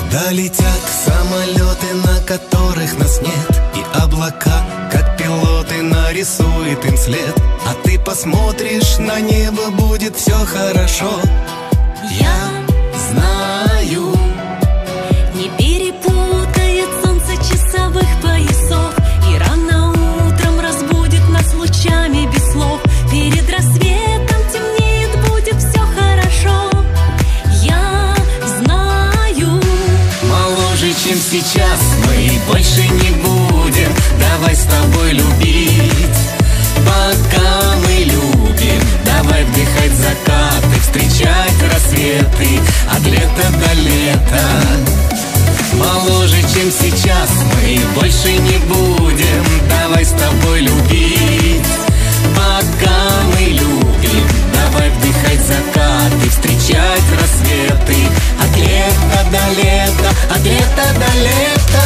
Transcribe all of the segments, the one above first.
Куда летят самолеты, на которых нас нет, и облака, как пилоты, нарисует им след. А ты посмотришь на небо, будет все хорошо. Я знаю, не перепутает солнце часовых поясов, и рано утром разбудит нас лучами без слов. Перед рассветом темнеет, будет все хорошо. Я знаю. Моложе, чем сейчас, мы больше не будем. Давай с тобой любить, пока мы любим. Давай вдыхать закаты, встречать рассветы, от лета до лета. Моложе, чем сейчас, мы больше не будем. Давай с тобой любить, пока мы любим. Давай вдыхать закаты, встречать рассветы, от лета до лета, от лета до лета.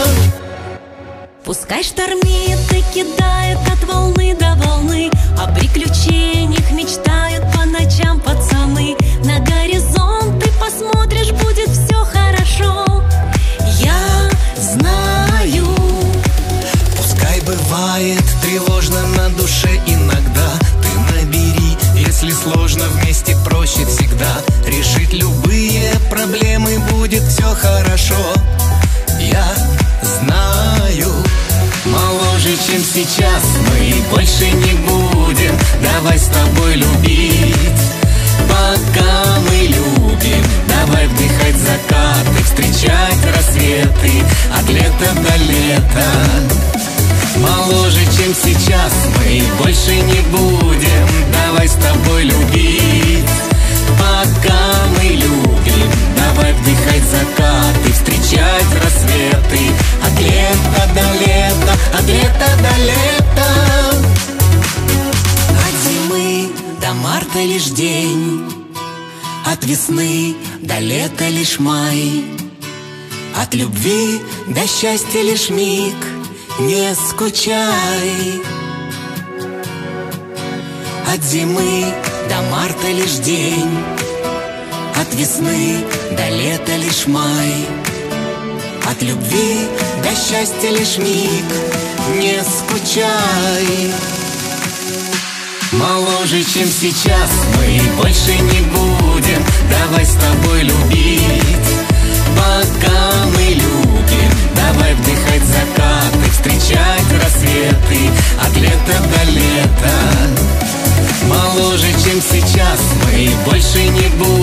Пускай штормит и кидает от волны до волны, о приключениях мечтают по ночам пацаны. На горизонт ты посмотришь, будет все хорошо. Я знаю. Пускай бывает тревожно на душе иногда, ты набери, если сложно, вместе проще всегда. Решить любые проблемы, будет все хорошо. Я знаю. Моложе, чем сейчас, мы больше не будем. Давай с тобой любить, пока мы любим. Давай вдыхать закаты, встречать рассветы, от лета до лета. Моложе, чем сейчас, мы больше не будем. Давай с тобой любить, пока мы любим. Давай вдыхать закаты, встречать рассветы, от лета до лета, от лета до лета. От зимы до марта лишь день, от весны до лета лишь май, от любви до счастья лишь миг. Не скучай. От зимы до марта лишь день, от весны до лета лишь май, от любви до счастья лишь миг. Не скучай. Моложе, чем сейчас, мы больше не будем. Давай с тобой любить, пока мы любим. Давай вдыхать закаты, встречать рассветы, от лета до лета. Моложе, чем сейчас, мы больше не будем.